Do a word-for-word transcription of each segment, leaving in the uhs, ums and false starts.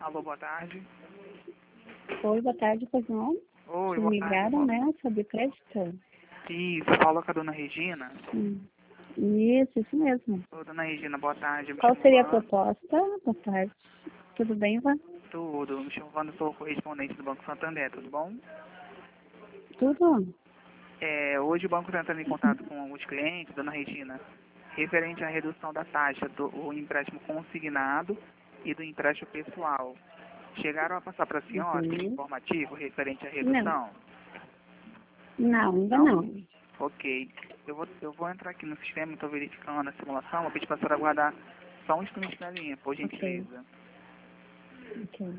Alô, boa tarde. Oi, boa tarde, pois não? Oi, Me boa ligaram, tarde. né, sobre crédito? Isso, fala com a dona Regina. Hum. Isso, isso mesmo. Ô, dona Regina, boa tarde. Eu me Qual chamo seria a Wanda. proposta? Boa tarde. Tudo bem, Ivan? Tudo. Me chamo Wanda, sou correspondente do Banco Santander, tudo bom? Tudo? É, hoje o banco está entrando em contato com os clientes, dona Regina, referente à redução da taxa do o empréstimo consignado e do empréstimo pessoal. Chegaram a passar para a senhora esse Uhum. informativo referente à Não, redução? não, ainda Não? não. Ok. Eu vou, eu vou entrar aqui no sistema, estou verificando a simulação, vou pedir para a senhora aguardar só um instante na linha, por Ok, gentileza. ok.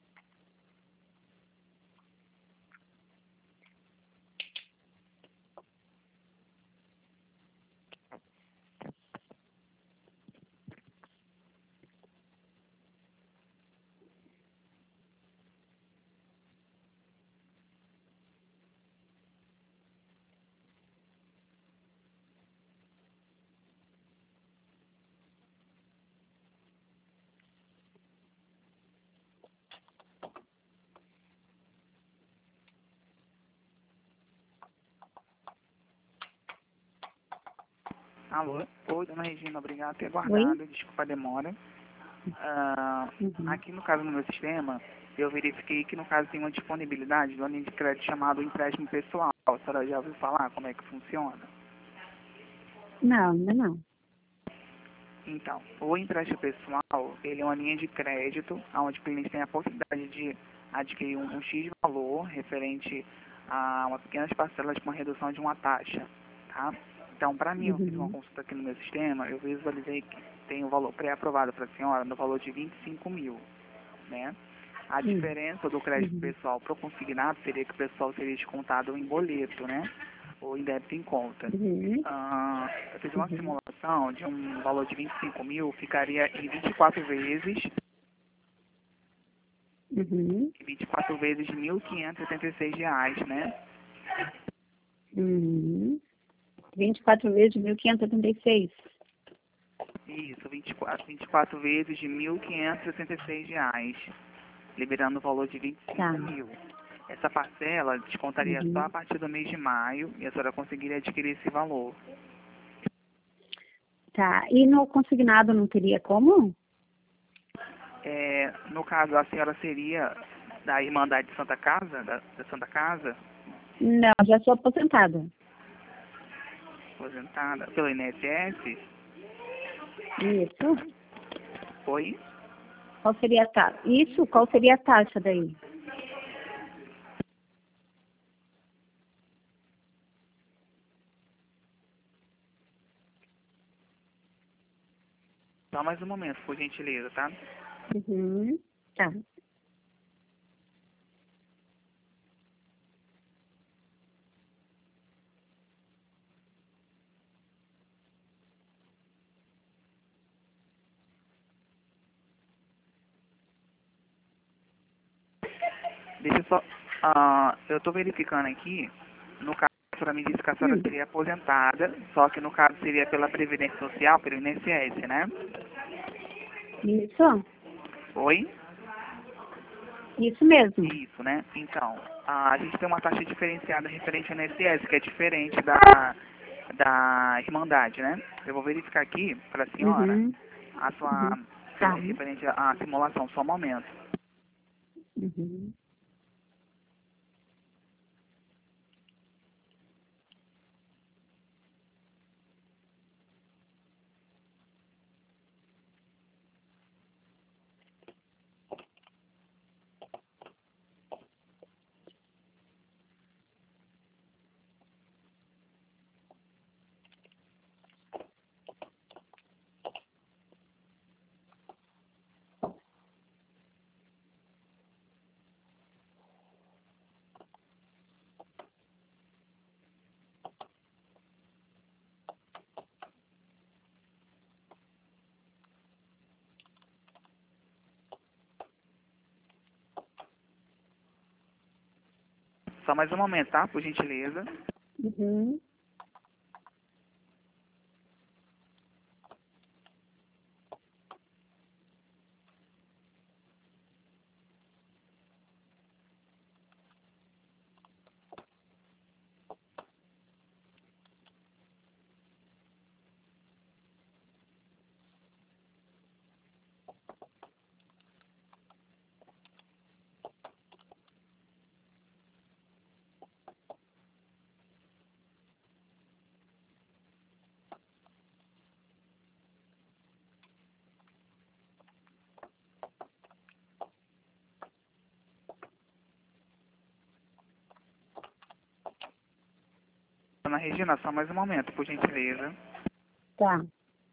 Alô? Oi, dona Regina, obrigado por ter Oi? aguardado, desculpa a demora. Ah, Uhum. aqui no caso no meu sistema, eu verifiquei que no caso tem uma disponibilidade de uma linha de crédito chamado empréstimo pessoal. A senhora já ouviu falar como é que funciona? Não, ainda não. Então, o empréstimo pessoal, ele é uma linha de crédito onde o cliente tem a possibilidade de adquirir um, um X valor referente a umas pequenas parcelas com uma redução de uma taxa, tá? Então, para mim, eu fiz uma Uhum. consulta aqui no meu sistema, eu visualizei que tem o valor pré-aprovado para a senhora no valor de vinte e cinco mil, né? A Uhum. diferença do crédito Uhum. pessoal para o consignado seria que o pessoal seria descontado em boleto, né? Ou em débito em conta. Uhum. Ah, eu fiz uma Uhum. simulação de um valor de vinte e cinco mil, ficaria em vinte e quatro vezes, Uhum. vinte e quatro vezes de mil quinhentos e setenta e seis reais, né? Uhum. vinte e quatro vezes de mil quinhentos e setenta e seis. Isso, vinte e quatro, vinte e quatro vezes de mil quinhentos e sessenta e seis reais, liberando o valor de vinte e Tá. cinco mil. Essa parcela descontaria só a Uhum. partir do mês de maio e a senhora conseguiria adquirir esse valor. Tá. E no consignado não teria como? É, no caso, a senhora seria da Irmandade de Santa Casa, da, da Santa Casa, Não, já sou aposentada. aposentada pelo I N S S, Isso. foi? Qual seria a taxa? Isso, qual seria a taxa daí? Só mais um momento, por gentileza, tá? Uhum. Tá. Deixa eu só... ah, eu estou verificando aqui, no caso, a senhora me disse que a senhora Hum. seria aposentada, só que no caso seria pela Previdência Social, pelo I N S S, né? Isso? Oi? Isso mesmo. Isso, né? Então, ah, a gente tem uma taxa diferenciada referente ao I N S S, que é diferente da, da Irmandade, né? Eu vou verificar aqui para a senhora Uhum. a sua Uhum. Tá. referente à simulação, só um momento. Uhum. Só mais um momento, tá? Por gentileza. Uhum. Regina, só mais um momento, por gentileza. Tá.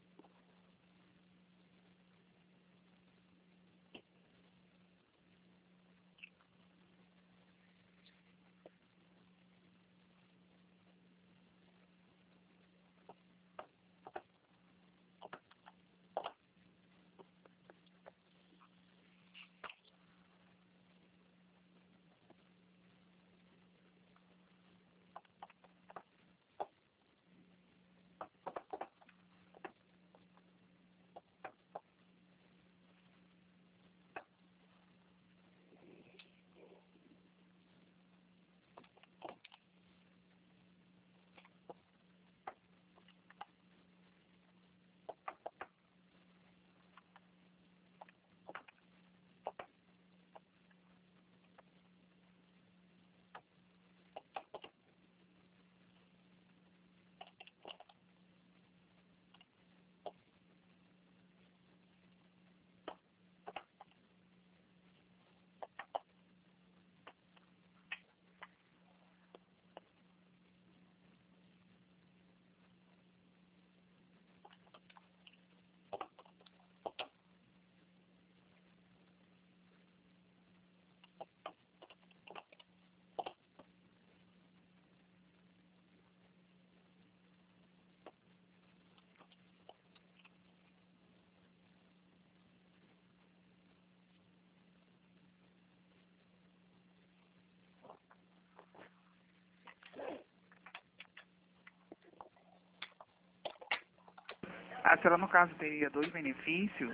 A senhora, no caso, teria dois benefícios,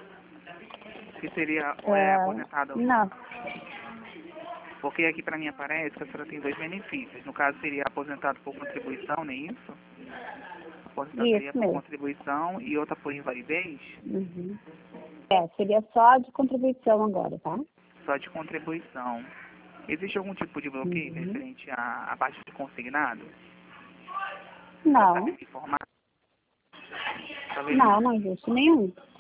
que seria é, É, aposentada, não. porque aqui para mim aparece que a senhora tem dois benefícios. No caso, seria aposentado por contribuição, não é isso? Aposentadoria Isso por mesmo. contribuição e outra por invalidez? Uhum. É, seria só de contribuição agora, tá? Só de contribuição. Existe algum tipo de bloqueio Uhum. referente à, à parte de consignado? Para Não, saber me informar? Talvez não, não existe nenhum.